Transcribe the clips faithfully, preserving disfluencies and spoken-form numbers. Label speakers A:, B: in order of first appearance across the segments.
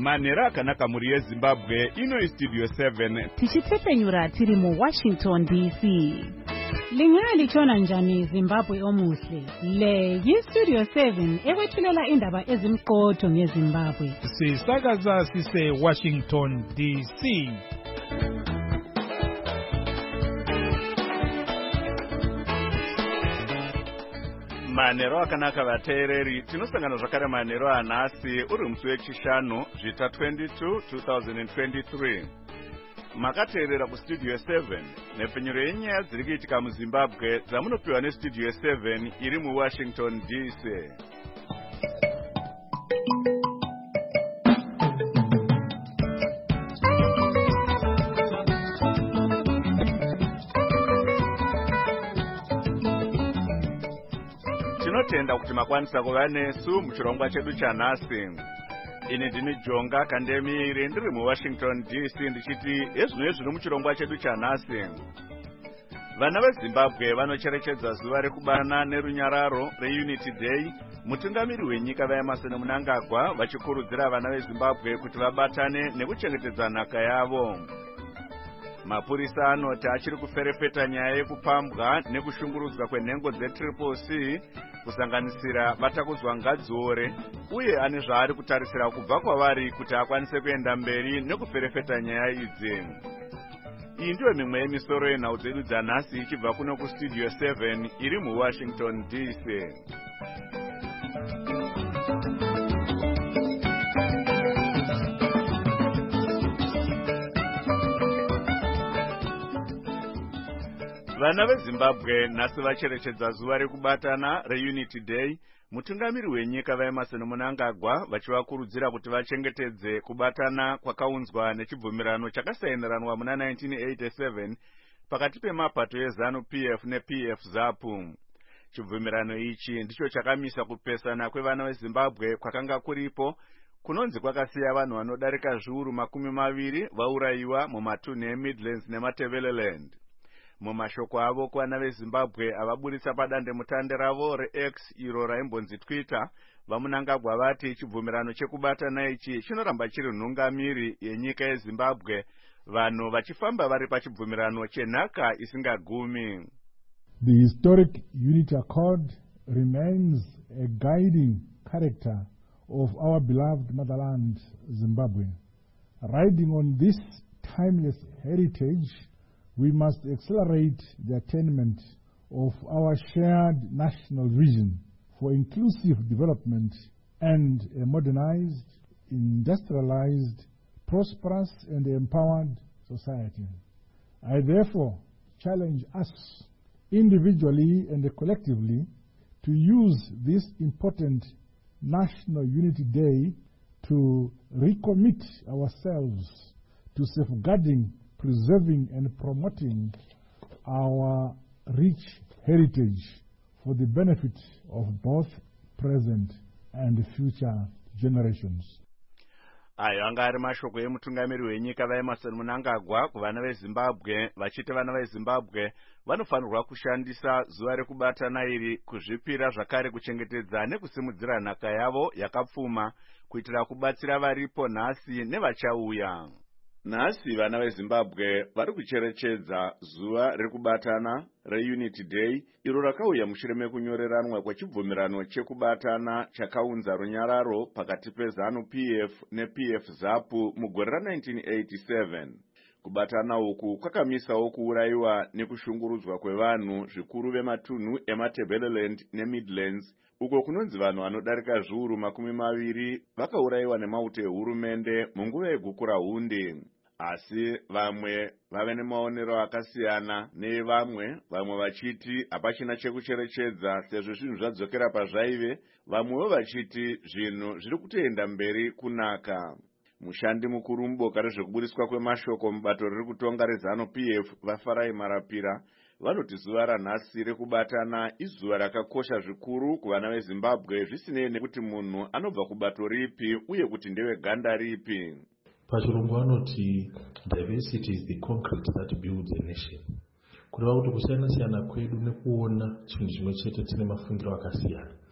A: Manera akanaka muri yeZimbabwe ino Studio seven.
B: Tichitepenyura tiri mu Washington D C. Lingalitshona njani Zimbabwe omuhle? Le yi-Studio seven ekwethulela indaba ezimqotho ngeZimbabwe.
C: Sisakaza sise Washington D C.
A: Manero akanaka vateereri, tinosangana zvakare manero anhasi uri musi wechishanu zvita twenty-two twenty twenty-three. Makateerera kuStudio seven nepfenyuro yenyaya dziri kuitika muZimbabwe dzamunopiwa neStudio seven iri muWashington D C. Tinotenda kuti makwanisa kuva nesu muchirongwa chedu chanhasi. Ini ndini Jonga Kandemire ndiri muWashington D C ndichiti ezvino zviri muchirongwa chedu chanhasi. Vana veZimbabwe vanocherechedza zuva rekubatana nerunyararo reUnity Day. Mutungamiri wenyika vaEmmerson Mnangagwa vachikurudzira vana veZimbabwe kuti vabatane nekuchengetedza nhaka yavo. Mapurisa anoti achiri kuferefeta nyaya yekupambwa nekushungurudzwa kwenhengo dzeTriple C kusanganisira Vatakuzwa Ngadziore, uye ane zvaari kutarisira kubva kwavari kuti akwanise kuenda mberi nekuferefeta nyaya idzi. Iyi ndiyo mimwe yemisoro yenhau dzedu dzanhasi ichibva kuno kuStudio seven iri muWashington D C. Vana veZimbabwe nhasi vacherechedza zuva rekubatana reUnity Day. Mutungamiri wenyika vaEmmerson Mnangagwa vachivakurudzira kuti vachengetedze kubatana kwakaunzwa nechibvumirano chakasainiranwa muna nineteen eighty-seven pakati pemapato eZANU-P F neP F ZAPU. Chibvumirano ichi ndicho chakamisa kupesana kwevana veZimbabwe kwakanga kuripo, kunonzi kwakasiya vanhu vanodarika zviuru makumi maviri vaurayiwa mumatunhu eMidlands neMatabeleland. Mumashoko avo kuvana veZimbabwe avaburitsa padande mutande ravo reX iro raimbonzi Twitter, vaMnangagwa vati chibvumirano chekubatana ichi chinoramba chiri nhungamiri yenyika yeZimbabwe, vanhu vachifamba vari pachibvumirano chenhaka isingagumi.
D: The historic Unity Accord remains a guiding character of our beloved motherland, Zimbabwe. Riding on this timeless heritage, we must accelerate the attainment of our shared national vision for inclusive development and a modernized, industrialized, prosperous and empowered society. I therefore challenge us individually and collectively to use this important National Unity Day to recommit ourselves to safeguarding, preserving and promoting our rich heritage for the benefit of both present and future generations.
A: Ayo anga ari mashoko emutungamiri wenyika vaEmmerson Mnangagwa kuvana veZimbabwe vachiti vana veZimbabwe vanofanirwa kushandisa zuva rekubatana iri kuzvipira zvakare kuchengetedza nekusimudzira nhaka yavo yakapfuma kuitira kubatsira varipo nhasi nevachauya. Nhasi vana veZimbabwe vari kucherechedza zuva rekubatana reUnity Day iro rakauya mushure mekunyoreranwa kwechibvumirano chekubatana chakaunza runyararo pakati peZANU-P F neP F ZAPU mugore ra-nineteen eighty-seven. Kubatana uku kwakamisawo kuurayiwa nekushungurudzwa kwevanhu zvikuru vematunhu eMatabeleland neMidlands, uko kunonzi vanhu vanodarika zviuru makumi maviri vakaurayiwa nemauto ehurumende munguva yegukura hundi. Asi vamwe vave nemaonero akasiyana nevamwe, vamwe vachiti hapachina chekucherechedza sezvo zvinhu zvadzokera pazvaive, vamwewo vachiti zvinhu zviri kutoenda mberi kunaka. Mushandi mukuru muboka rezvekuburiswa kwemashoko mubato riri kutonga reZANU-P F vaFarai Marapira vanoti zuva ranhasi rekubatana izuva rakakosha zvikuru kuvana veZimbabwe, zvisinei nekuti munhu anobva kubato ripi uye kuti ndewe ganda ripi.
E: Pachirungu vanoti diversity is the concrete that builds a nation. Kureva kuti kusiyana siyana kwedu nekuona chinhu chimwe chete tine mafungiro akasiyana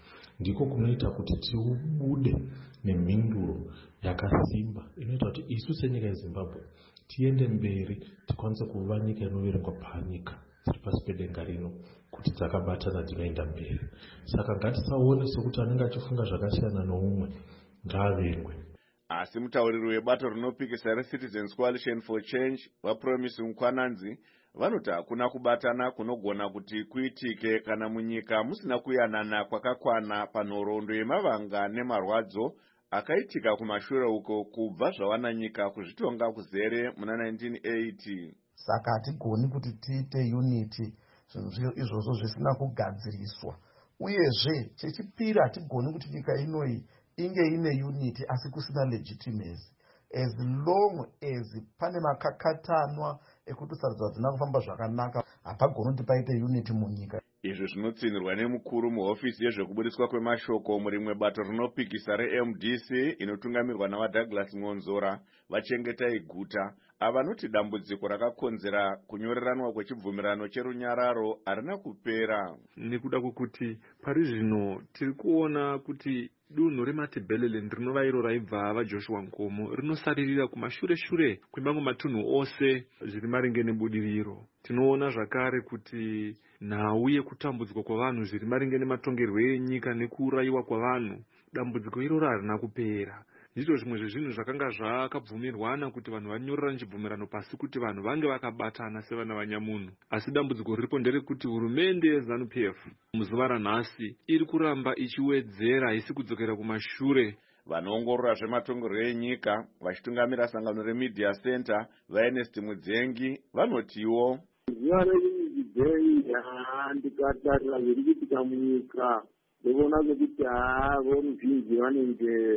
E: ndiko kunoita kuti tiubude nemhinduro yakasimba inoita kuti isu senyika yeZimbabwe tiende mberi tikwanise kuva nyika inoverengwa panyika dziri pasi pedenga rino kuti dzakabatana dzinoenda mberi. Saka ngatisaone sekuti anenge achifunga zvakasiyana noumwe ngaaverwe.
A: Asi mutauriri webato rinopikisa reCitizens Coalition for Change vaPromise Mukwananzi vanoti hakuna kubatana kunogona kuti kuitike kana munyika musina kuyanana kwakakwana panhoroondo yemavanga nemarwadzo akaitika kumashure uko kubva zvawananyika kuzvitonga kuzere muna nineteen eighty.
F: Saka hatigoni kuti tiite unity zvinhu izvozvo zvisina kugadziriswa. Uyezve chechipiri hatigoni kuti nyika inoi inge ine unity asi kusina legitimacy. As long as pane makakatanwa ekuti sarudzo hadzina kufamba zvakanaka hapagoni kuti paite unity munyika.
A: Izvi zvinotsinirwa nemukuru muhofisi yezvekubudiswa kwemashoko murimwe bato rinopikisa reM D C inotungamirwa navaDouglas Ngonzora vachengetai guta, avanoti dambudziko rakakonzera kunyoreranwa kwechibvumirano cherunyararo harina kupera.
G: Nekuda kwokuti pari zvino tiri kuona kuti dunhu reMatabeleland rinova iro raibva vaJoshua Nkomo rinosaririra kumashure shure kwemamwe matunhu ose zviri maringe nebudiriro. Tinoona zvakare kuti nhau yekutambudzwa kwavanhu zviri maringe nematongerwo enyika nekuurayiwa kwavanhu, dambudziko iroro harina kupera. Ndizvo zvimwe zvezvinhu zvakanga zvakabvumirwana kuti vanhu vanyorera chibvumirano pasi kuti vanhu vange vakabatana sevana vanyamunhu. Asi dambudziko riripo nderekuti hurumende yeZANU P F muzuva ranhasi iri kuramba ichiwedzera haisi kudzokera kumashure.
A: Vanoongorora zvematongerwo enyika vachitungamira sangano reMedia Center vaErnest Mudzengi vanotiwo
H: zuva reUnity Day ndikatarira zviri kuitika munyika ndinoona kuti haa voruzhinji vanenge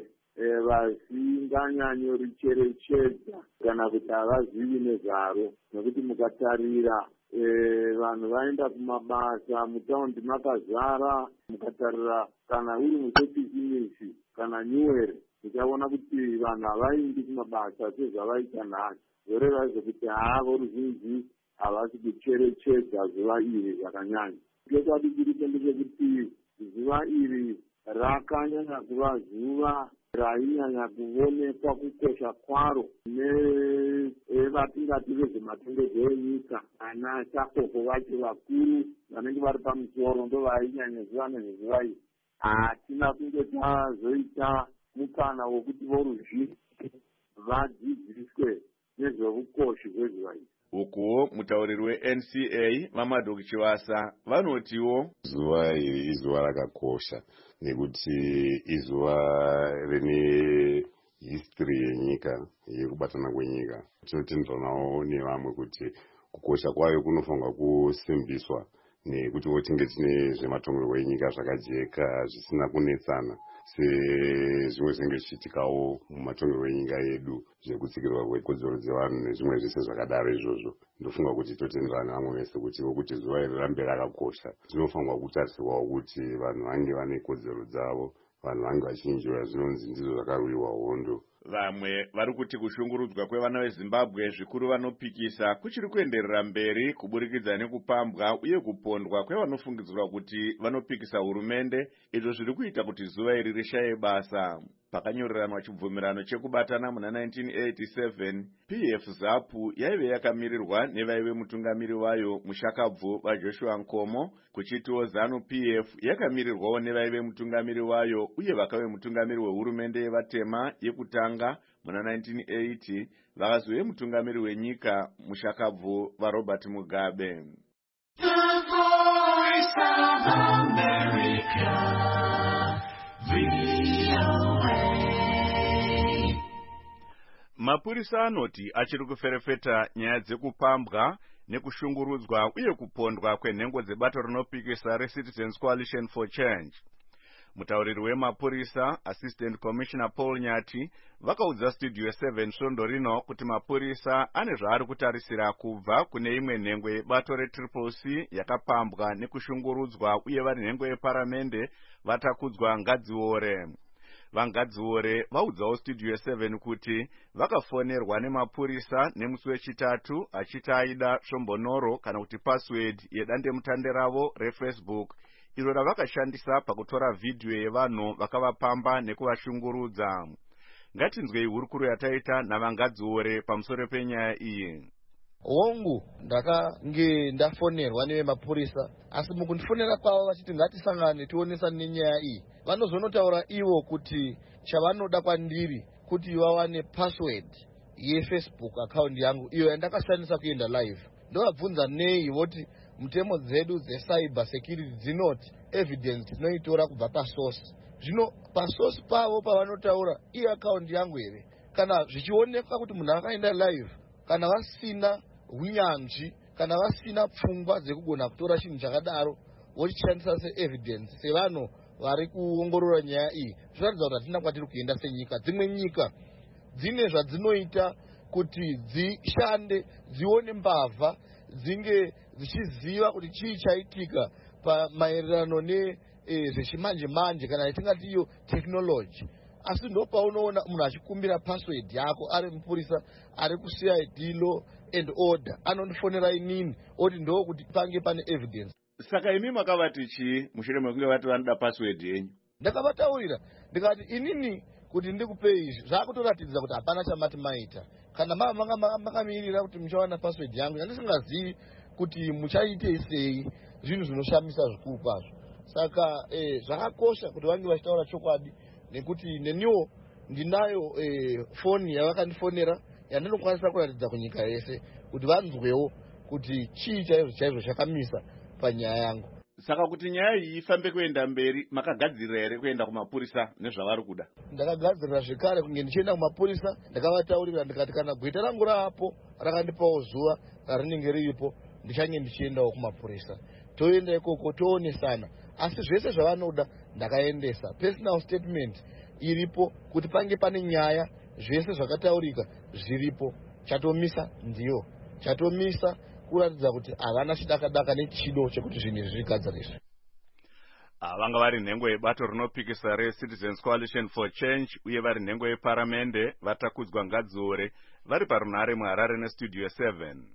H: vasinganyanyoricherechedza kana kuti havazivi nezvaro, nekuti mukatarira vanhu vaenda kumabasa mutaundi makazara, mukatarira kana uri musepisimisi kana nyuwere muchaona kuti vanhu havaindi kumabasa sezvavaita nhasi. Zoreva zvekuti haa voruzhinji havasi kucherechedza zuva iri zvakanyanya. Chokwadi chiripo ndechekuti zuva iri rakanyanya kuva zuva rainyanya kuonekwa kukosha kwaro nevatingati vezvematongerwo enyika. Ana chakoko vacho vakuru vanenge vari pamusoro ndo vainyanya zuva nezzuva iri. Hatina kunge tazoita mukana wokuti voruzhinji vadzidziswe nezveukosha hwezuva iri.
A: Ukuwo mutauriri weN C A Mamadou Chivasa vanotiwo
I: zuva iri izuva rakakosha nekuti izuva rine history yenyika yekubatana kwenyika. Tinotenderanawo nevamwe kuti kukosha kwayo kunofanirwa kusimbiswa nekuti tinge tine zvematongerwo enyika zvakajeka zvisina kunetsana sezvimwe zvinenge zvichiitikawo mumatongerwo enyika yedu zvekutsikirwa kwekodzero dzevanhu nezvimwe zvese zvakadaro izvozvo. Ndofunga kuti totenderana vamwe vese kuti kuti zuva iri rambe rakakosha. Zvinofanirwa kutarisirwawo kuti vanhu vange vane kodzero dzavo, vanhu vange vachinjoya zvinonzi ndizvo zvakarwiwa hondo.
A: Vamwe vari kuti kushungurudzwa kwevana veZimbabwe zvikuru vanopikisa kuchiri kuenderera mberi kuburikidza nekupambwa uye kupondwa kwevanofungidzirwa kuti vanopikisa hurumende, izvo zviri kuita kuti zuva iri rishaye basa. Pakanyoreranwa chibvumirano chekubatana muna nineteen eighty-seven, P F ZAPU yaive yakamirirwa nevaive mutungamiri wayo mushakabvu vaJoshua Nkomo, kuchitiwo ZANU P F yakamirirwawo nevaive mutungamiri wayo uye vakave mutungamiri wehurumende yevatema yekutanga muna nineteen eighty, vakazove mutungamiri wenyika mushakabvu vaRobert Mugabe. The Voice of America, Mapurisa anoti achiri kuferefeta nyaya dzekupambwa nekushungurudzwa uye kupondwa kwenhengo dzebato rinopikisa reCitizens Coalition for Change. Mutauriri wemapurisa Assistant Commissioner Paul Nyati vakaudza Studio seven svondo rino kuti mapurisa ane zvaari kutarisira kubva kune imwe nhengo yebato reTriple C yakapambwa nekushungurudzwa uye vari nhengo yeparamende vatakudzwa Ngadziore. Vangadziore vaudzawo Studio seven kuti vakafonerwa nemapurisa nemusi wechitatu achiti aida svombonoro kana kuti password yedandemutande ravo reFacebook iro ravakashandisa pakutora vhidhiyo yevanhu vakavapamba nekuvashungurudza. Ngatinzwei hurukuro yataita navangadziore pamusoro penyaya iyi.
J: Hongu ndakange ndafonerwa nevemapurisa, asi mukundifonera kwavo vachiti ngatisangane tionesane nenyaya iyi, vanozonotaura ivo kuti chavanoda kwandiri kuti vawane password yefacebook account yangu iyo yandakashandisa kuenda live. Ndovabvunza nei, voti mutemo dzedu dzecyber security dzinoti evidence tinoitora kubva pasource. Zvino pasource pavo pavanotaura i account yangu here, kana zvichioneka kuti munhu akaenda live, kana vasina hunyanzvi, kana vasina pfungwa dzekugona kutora chinhu chakadaro vochishandisa seevidence sevanhu vari kuongorora nyaya iyi, zvinoratidza kuti hatina kwatiri kuenda senyika. Dzimwe nyika dzine zvadzinoita kuti dzishande, dzione mbavha, dzinge dzichiziva kuti chii chaitika pamaererano nezvechimanje manje kana yatingati iyo technology. Asi ndo paunoona munhu achikumbira password yako ari mupurisa ari kuC I D law and order, anondifonera inini oti ndo kuti pange pane evidence.
A: Saka imi makavati chii mushure mekunge vati vanoda password yenyu?
J: Ndakavataurira ndikati inini kuti ndikupe izvi zvakutoratidza kuti hapana chamati maita, kana manga makamirira kuti muchawana password yangu yandisingazivi kuti muchaitei sei, zvinhu zvinoshamisa zvikuru kwazvo. Saka eh, zvakakosha kuti vange vachitaura chokwadi, nekuti neniwo ndinayo eh, foni yavakandifonera yandinokwanisa kuratidza kunyika yese kuti vanzwewo kuti chii chaizvo chaizvo chakamisa panyaya yangu.
A: Saka kuti nyaya iyi ifambe kuenda mberi, makagadzirira here kuenda kumapurisa nezvavari kuda?
J: Ndakagadzirira zvekare kunge ndichienda kumapurisa, ndakavataurira ndikati kana gweta rangu rapo rakandipawo zuva rarinenge riripo ndichange ndichiendawo kumapurisa, toenda ikoko toonesana. Asi zvese zvavanoda ndakaendesa, personal statement iripo kuti pange pane nyaya, zvese zvakataurika zviripo. Chatomisa ndiyo chatomisa kuratidza kuti havana chidakadaka nechido chekuti zvinhu izvi zvigadziriswe.
A: Vanga vari nhengo yebato rinopikisa reCitizens Coalition for Change uye vari nhengo yeparamende vatakudzwa Ngadziore vari parunhare muHarare nestudio seven.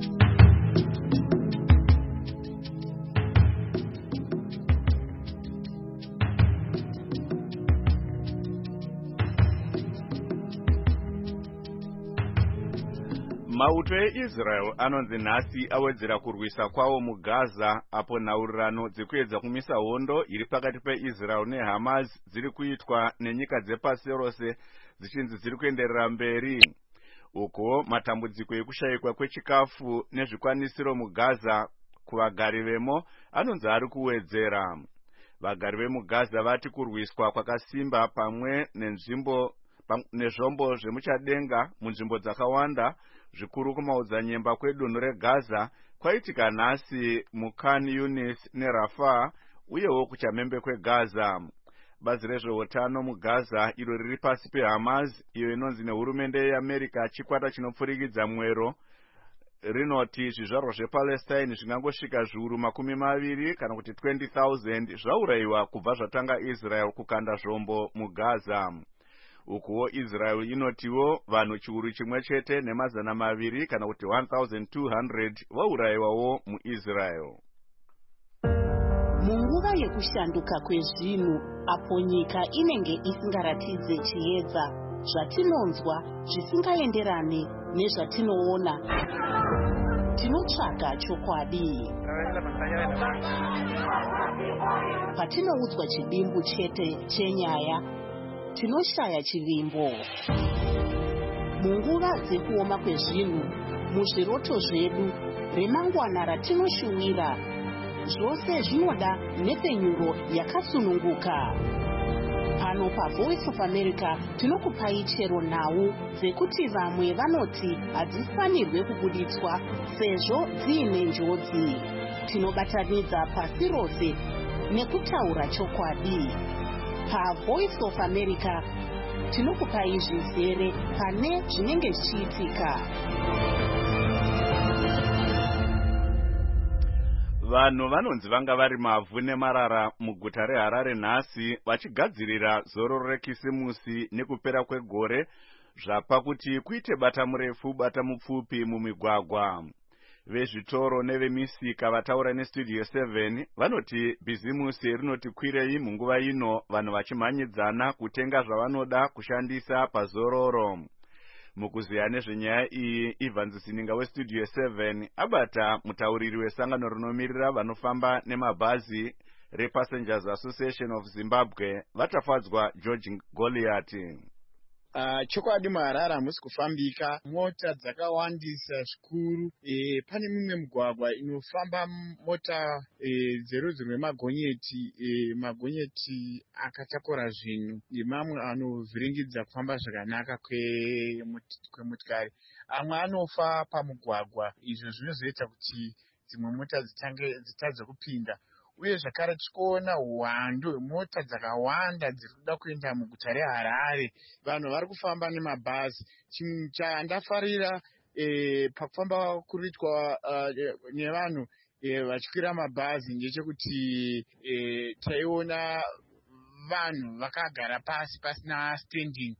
A: Mauto eIsrael anonzi nhasi awedzera kurwisa kwawo muGaza, apo nhaurirano dzekuedza kumisa hondo iri pakati peIsrael neHamas dziri kuitwa nenyika dzepasi rose dzichinzi dziri kuenderera mberi. Uko matambudziko ekushayikwa kwechikafu nezvikwanisiro muGaza kuvagari vemo anonzi ari kuwedzera. Vagari vemuGaza vati kurwiswa kwakasimba pamwe nenzvimbo nezvombo zvemuchadenga munzvimbo dzakawanda zvikuru kumaodzanyemba kwedunhu reGaza kwaitika nhasi muKhan Yunis neRafah uyewo kuchamhembe kweGaza. Bazi rezveutano muGaza iro riri pasi peHamas, iyo inonzi nehurumende yeAmerica chikwata chinopfurikidza mwero, rinoti zvizvarwa zvePalestine zvingangosvika zviuru makumi maviri kana kuti twenty thousand zvaurayiwa kubva zvatanga Israel kukanda zvombo muGaza. Ukuwo Israel inotiwo vanhu chiuru chimwe chete nemazana maviri kana kuti one thousand two hundred vaurayiwawo muIsrael.
K: Munguva yekushanduka kwezvinhu, apo nyika inenge isingaratidze chiedza, zvatinonzwa zvisingaenderane nezvatinoona, tinotsvaga chokwadi. Patinoudzwa chidimbu chete chenyaya, tinoshaya chivimbo. Munguva dzekuoma kwezvinhu, muzviroto zvedu, remangwana ratinoshumira, zvose zvinoda nhepfenyuro yakasununguka. Pano paVoice of America tinokupai chero nhau dzekuti vamwe vanoti hadzifanirwe kubuditswa sezvo dziine njodzi. Tinobatanidza pasi rose nekutaura chokwadi. PaVoice of America tinokupai zvizere pane zvinenge zvichiitika.
A: Vanhu vanonzi vanga vari mavhu nemarara muguta reHarare nhasi vachigadzirira zororo rekisimusi nekupera kwegore zvapa kuti kuite bata murefu bata mupfupi mumigwagwa. vezvitoro nevemisika vataura nestudio seven vanoti bhizimusi rinoti kwirei munguva ino, vanhu vachimhanyidzana kutenga zvavanoda kushandisa pazororo. Mukuziya nezvenyaya iyi, Evans Sininga westudio seven abata mutauriri wesangano rinomirira vanofamba nemabhazi rePassengers Association of Zimbabwe vatafadzwa George Goliath.
L: Uh, chokwadi muHarare hamusi kufambika, mota dzakawandisa zvikuru. E, pane mimwe mugwagwa inofamba mota e, dzerudzi rwemagonyeti, e, magonyeti akatakura zvinhu nemamwe anovhiringidza kufamba zvakanaka kwemotikari. Amwe anofa pamugwagwa, izvo zvinozoita kuti dzimwe mota dzitange dzitadze kupinda. Uye zvakare tikuona uwandu hwemota dzakawanda dziri kuda kuenda muguta reHarare. Vanhu vari kufamba nemabhazi. Chinhu chandafarira e, pakufamba kuritwa uh, nevanhu e, vachikwira mabhazi ndechekuti e, taiona vanhu vakagara pasi pasina standing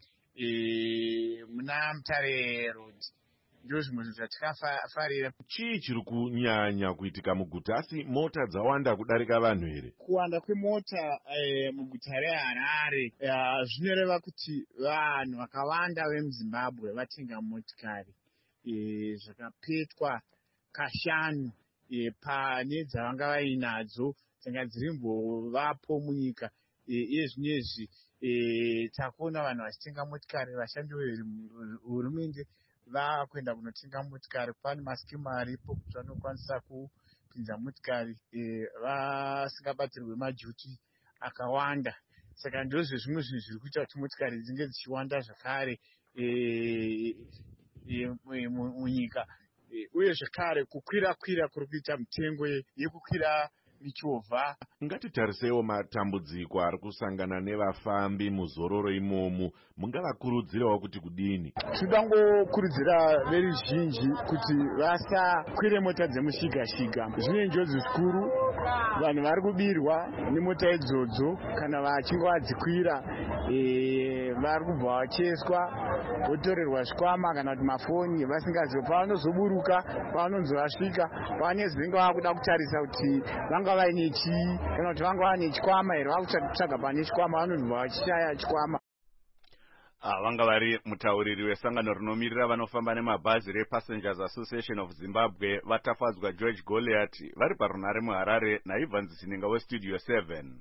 L: e, muna Mutare Road. Ndizvo zvimwe zvatikafarira.
M: Chii chiri kunyanya kuitika muguta, asi mota dzawanda kudarika vanhu here?
L: Kuwanda kwemota e, muguta reHarare e, zvinoreva kuti vanhu vakawanda vemuZimbabwe vatenga motikari e, zvakapetwa kashanu e, pane dzavanga vainadzo dzanga dzirimbovapo munyika. Iye zvinezvi e, takuona vanhu vachitenga motikari, vashandi vehurumende vakuenda kunotenga motikari. Pane maskimu aripo kuti vanokwanisa kupinza motikari e, vasingabatirwe majuti akawanda. Saka ndozvo zvimwe zvinhu zviri kuita kuti motikari dzinge dzichiwanda zvakare e, e, munyika. E, uye zvakare kukwira kwira kuri kuita mitengo yekukwira michovha.
M: Ngatitarisewo matambudziko ari kusangana nevafambi muzororo imomu, mungavakurudzirawo kuti kudini?
L: Tidangokurudzira veruzhinji kuti vasakwire mota dzemushiga-shiga. Zvine njodzi zvikuru, vanhu vari kubirwa nemota idzodzo kana vachinge vadzikwira. E, vari kubva vacheswa, votorerwa zvikwama kana kuti mafoni vasingazivi. Pavanozoburuka, pavanonzi vasvika, pavanezi venga vakuda kutarisa kuti vanga vaine chii, kana kuti vanga vaine chikwama here, vakutsvaga pane chikwama, vanonzi vachishaya chikwama.
A: Vanga vari mutauriri wesangano rinomirira vanofamba nemabhazi rePassengers Association of Zimbabwe vatafadzwa George Goliath vari parunhare muHarare naEvans Sininga westudio seven.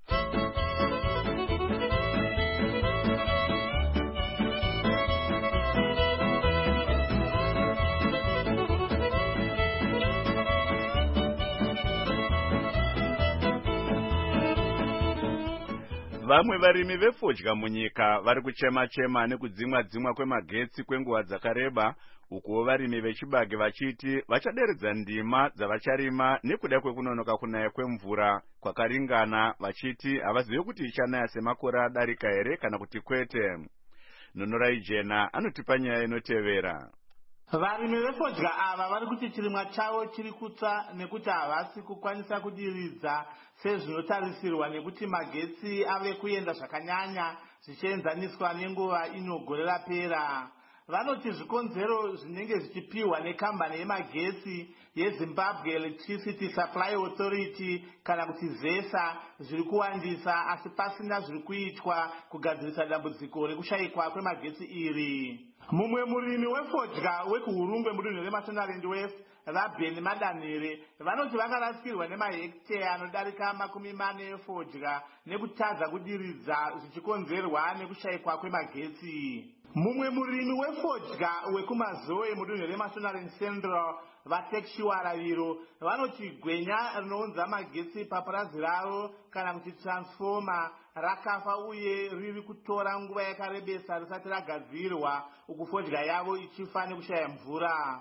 A: Vamwe varimi vefodya munyika vari kuchema-chema nekudzimwa-dzimwa kwemagetsi kwenguva dzakareba, ukuwo varimi vechibage vachiti vachaderedza ndima dzavacharima nekuda kwekunonoka kunaya kwemvura kwakaringana, vachiti havazivi kuti ichanaya semakore adarika here kana kuti kwete. Nonorai Jena anotipa nyaya inotevera.
N: Varimi vefodya ava vari kuti chirimwa chavo chiri kutsva nekuti havasi kukwanisa kudiridza sezvinotarisirwa nekuti magetsi ave kuenda zvakanyanya zvichienzaniswa nenguva inogore rapera. Vanoti zvikonzero zvinenge zvichipiwa nekambani yemagetsi yeZimbabwe Electricity Supply Authority kana kuti ZESA zviri kuwandisa, asi pasina zviri kuitwa kugadzirisa dambudziko rekushayikwa kwemagetsi iri. Mumwe murimi wefodya wekuhurungwe mudunhu reMashonaland West, vaBheni Madanhere, vanoti vakarasikirwa nemahekitea anodarika makumi mane efodya nekutadza kudiridza zvichikonzerwa nekushayikwa kwemagetsi. Mumwe murimi wefodya wekumazoe mudunhu reMashonaland Central, vaTekshiwara Viro, vanoti gwenya rinounza magetsi papurazi ravo kana kuti transformer rakafa uye riri kutora nguva yakarebesa risati ragadzirwa, uku fodya yavo ichifa nekushaya mvura.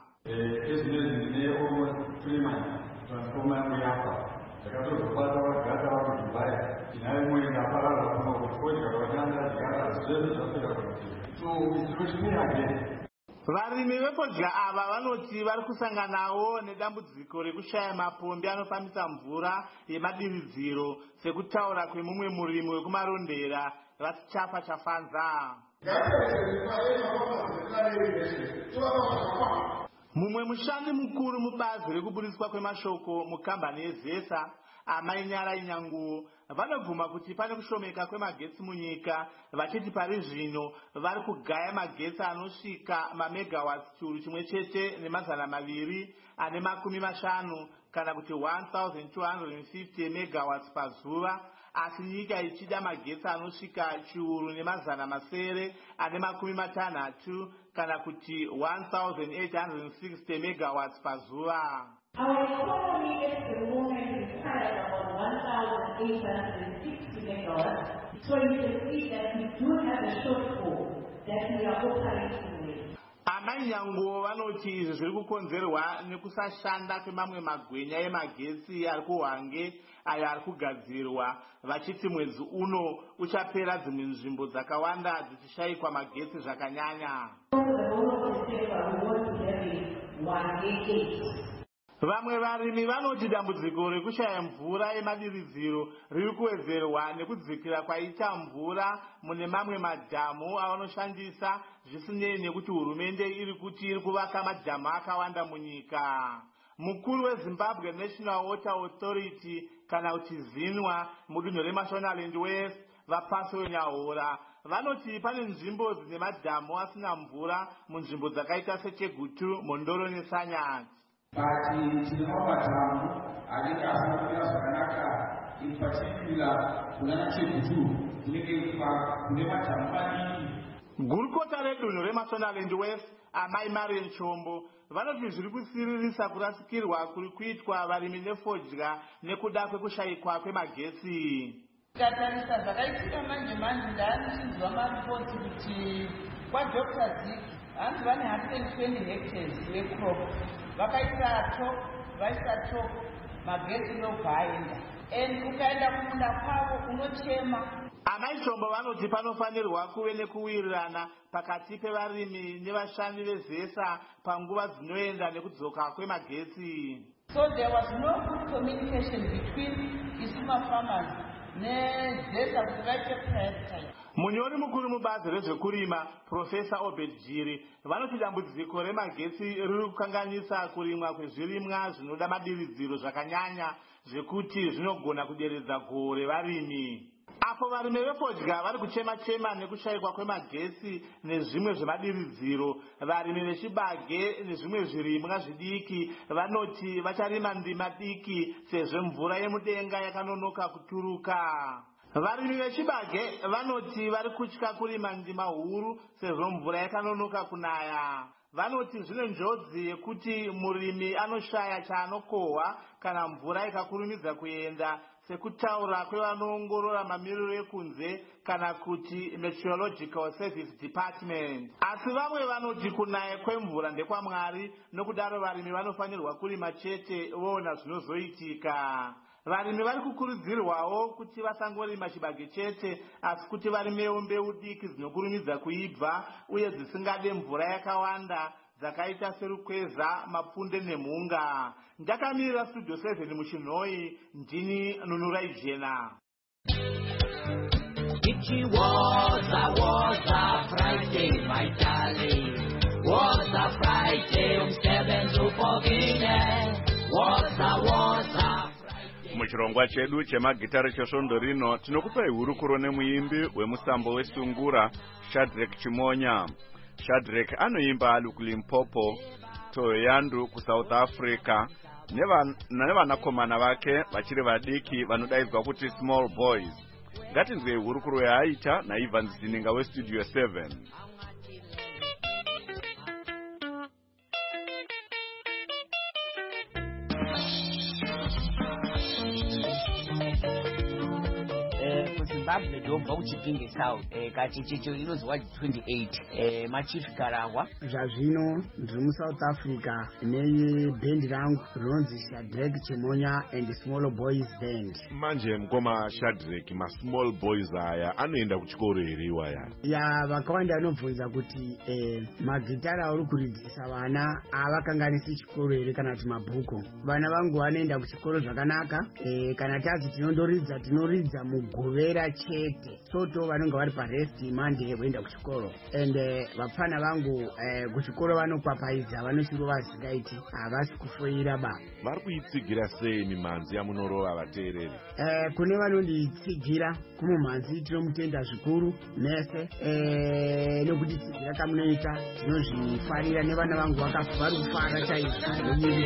N: Varimi vefodya ava vanoti vari kusanganawo nedambudziko rekushaya mapombi anofambisa mvura yemadiridziro, sekutaura kwemumwe murimi wekumarondera vachichapa chafanza. Mumwe mushandi mukuru mubazi rekuburiswa kwemashoko mukambani yeZESA, Amai Nyara Inyanguo, vanobvuma kuti pane kushomeka kwemagetsi munyika, vachiti pari zvino vari kugaya magetsi anosvika mamegawatts chiuru chimwe chete nemazana maviri ane makumi mashanu kana kuti one thousand two hundred fifty megawatts pazuva, asi nyika ichida magetsi anosvika chiuru nemazana masere ane makumi matanhatu kana kuti one thousand eight hundred sixty megawatts pazuva.
O: Our economy at the moment is kind of about one thousand eight hundred sixty megawatts, so you can see that we do have a shortfall that we are operating with.
N: Amai Nyanguo vanoti izvi zviri kukonzerwa nekusashanda kwemamwe magwenya emagetsi ari kuhwange ayo ari kugadzirwa, vachiti mwedzi uno uchapera dzimwe nzvimbo dzakawanda dzichishayikwa magetsi zvakanyanya. Vamwe varimi vanoti dambudziko rekushaya mvura yemadiridziro riri kuwedzerwa nekudzikira kwaita mvura mune mamwe madhamu avanoshandisa, zvisinei nekuti hurumende iri kuti iri kuvaka madhamu akawanda munyika. Mukuru weZimbabwe National Water Authority kana kuti ZINWA mudunhu reMashonaland West, Vapaso Nyahora, vanoti pane nzvimbo dzine madhamu asina mvura munzvimbo dzakaita seChegutu, Mondoro neSanyati.
P: But tine mamadhamu anenge asanakira zvakanaka, in particular kunana Chegutu kunenge kune madhamu madiki.
N: Gurukota redunhu reMashonaland West, Amai Marian Chombo, vanoti zviri kusiririsa kurasikirwa kuri kuitwa varimi nefodya nekuda kwekushayikwa kwemagetsi.
Q: Tikatarisa zvakaitika manje manje ndaanochinzwa maripoti kuti kwaDr Zik hanzi vane one hundred twenty hectares vecrop, vakaisa top vaisa top magetsi ndobva aenda, and ukaenda kumunda kwavo unochema.
N: Amai Chombo vanoti panofanirwa kuve nekuwirirana pakati pevarimi nevashandi veZESA panguva dzinoenda nekudzoka kwemagetsi.
Q: So there was no good communication between Isuma farmers neZESA kuti vaite prioritize.
N: Munyori mukuru mubazi rezvekurima Professor Obed Jiri vanoti dambudziko remagetsi riri kukanganisa kurimwa kwezvirimwa zvinoda madiridziro zvakanyanya zvekuti zvinogona kuderedza gohwo revarimi. Apo varimi vefodya vari kuchema-chema nekushayikwa kwemagetsi nezvimwe zvemadiridziro, varimi vechibage nezvimwe zvirimwa zvidiki vanoti vacharima ndima diki sezvo mvura yemudenga yakanonoka kuturuka. Varimi vechibage vanoti vari kutya kurima ndima huru sezvo mvura yakanonoka kunaya. Vanoti zvine njodzi yekuti murimi anoshaya chaanokohwa kana mvura ikakurumidza kuenda, sekutaura kwevanoongorora mamiriro ekunze kana kuti Meteorological Service Department. Asi vamwe vanoti kunaya kwemvura ndekwaMwari, nokudaro varimi vanofanirwa kurima chete voona zvinozoitika. Varimi vari kukurudzirwawo kuti vasangorima chibage chete, asi kuti varimewo mbeu diki dzinokurumidza kuibva uye dzisingade mvura yakawanda dzakaita serukweza, mapunde nemhunga. Ndakamirira Studio seven muChinhoi, ndini Nunurai Jena.
R: It was a was a Friday, my darling. Was a Friday, um seven zupogine. Was a was a
A: Muchirongwa chedu chemagitare chesvondo rino tinokupai hurukuro nemuimbi wemusambo wesungura Shadrack Chimonya. Shadrack anoimba ali kuLimpopo, Toyandu kuSouth Africa, nevanakomana vake vachiri vadiki vanodaidzwa kuti Small Boys. Ngatinzwei hurukuro yaaita naIvan Zininga weStudio seven.
S: Zimbabwe ndobva kuChipinge South eh kati chicho inozwa twenty-eight eh machief Karangwa
T: zvazvino ndiri muSouth Africa nebhendi rangu rinonzi Shadrack Chimonya and Small Boys Band.
M: Manje mkoma Shadrack ma Small Boys aya anoenda kuchikoro here iwaya?
T: Ya vakawanda anobvunza kuti eh magitara ari kuridzisa vana avakanganisi chikoro here kana kuti mabhuku. Vana vangu vanoenda kuchikoro zvakanaka eh kana tazi tinondoridza tinoridza mugovera chete, soto vanonga vari parest mande voenda kuchikoro. And vapfana vangu uh, kuchikoro vanopapaidza, vanosiro vasingaiti havasi kufoira ba.
M: Vari kuitsigira sei mimhanzi yamunorova vateereri?
T: Uh, kune vanonditsigira kumumhanzi tinomutenda zvikuru mese uh, nekuti tsigira kamunoita tinozvifarira nevana vangu vari kufara chaizvo.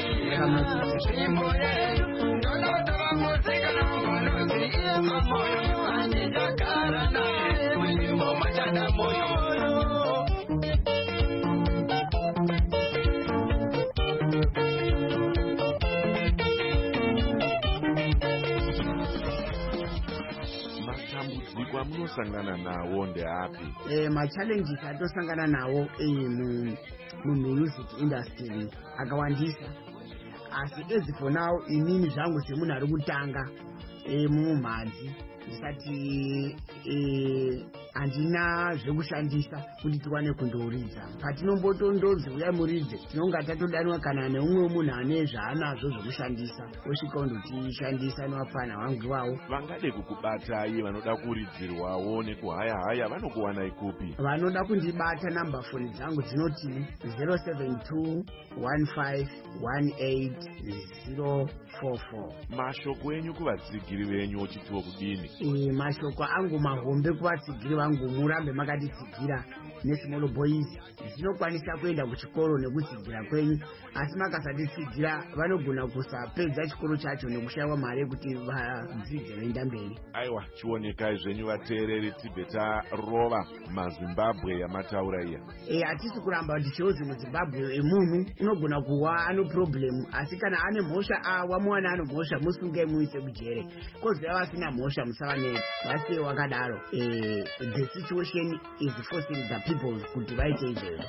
M: Matambudziko amunosangana nawo ndeapi?
T: Eh, machallenges atosangana nawo eh, mumusic industry akawandisa. Asi as for now inini zvangu semunhu ari kutanga eh, mumhanzi ndisati eh, handina zvekushandisa kuti tikwane kundoridza. Patinombotondozi uya muridze tinonga tatodanwa kana neumwe munhu ane zvaanazvo zvekushandisa osvika undotishandisa nevapfana vangu iwawo.
M: Vangade kukubatai vanoda kuridzirwawo nekuhaya haya vanokuwanai kupi?
T: Vanoda kundibata namba foni dzangu dzinoti zero seven two one five one eight zero four four.
M: Mashoko enyu kuvatsigiri venyu ochitiwo kudini?
T: E, mashoko angu mahombe kuvatsigiri vangu, murambe makatitsigira neSmall Boys. Dzinokwanisa kuenda kuchikoro nekutsigira kwenyu, asi makasatitsigira vanogona kusapedza chikoro chacho nekushaiwa mari yekuti vadzidze voenda mberi.
M: Aiwa, chionekai zvenyu vateereri tibve tarova maZimbabwe yamataura iya.
T: E, hatisi kuramba kuti chose muZimbabwe emunhu unogona kuwa ano problem, asi kana ane mhosva wamuwana ano mhosva musunge muise kujere. Koziva vasina mhosva musava neti, vasiye wakadaro. E, the situation is forcing the people kuti vaite izvezvo.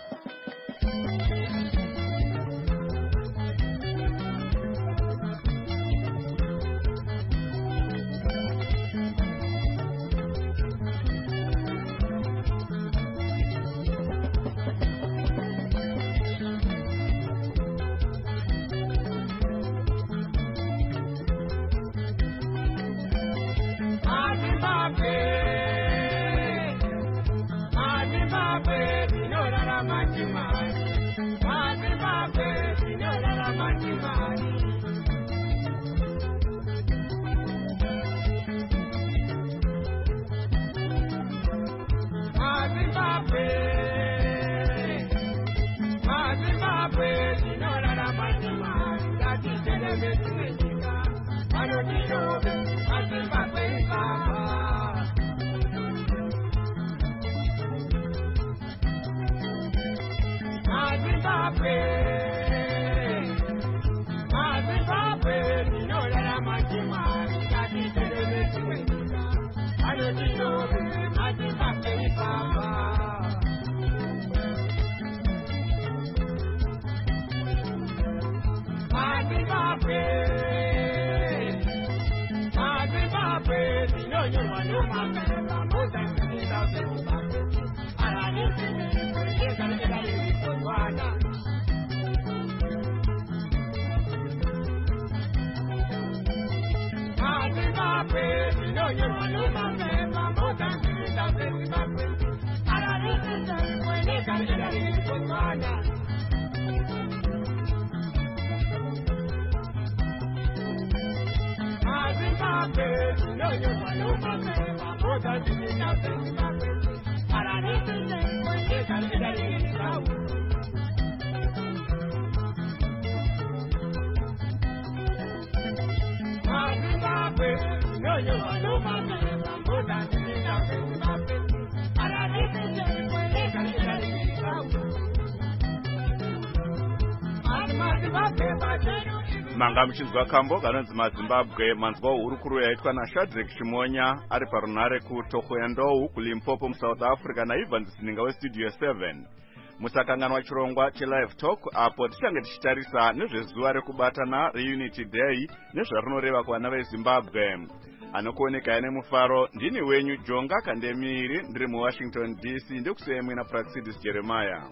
A: Manga muchinzwa kambo kanonzi maZimbabwe, manzwa hurukuru yaitwa naShadrack Chimonya ari parunare kuTokwendou kuLimpopo muSouth Africa naEvans Sininga weStudio seven. Musakanganwa chirongwa cheLive Talk apo tichange tichitarisa nezvezuva rekubatana reUnity Day nezvarinoreva kuvana veZimbabwe. Anokuoneka nemufaro ndini wenyu Jonga Kandemiri, ndiri muWashington D C, ndikusiyemwe naPraxidis Jeremiah.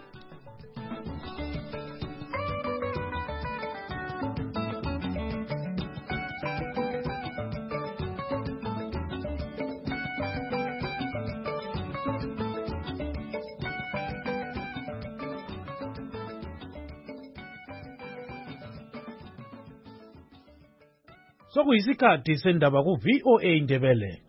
C: sokuyisikhathi sendaba ku-V O A Ndebele.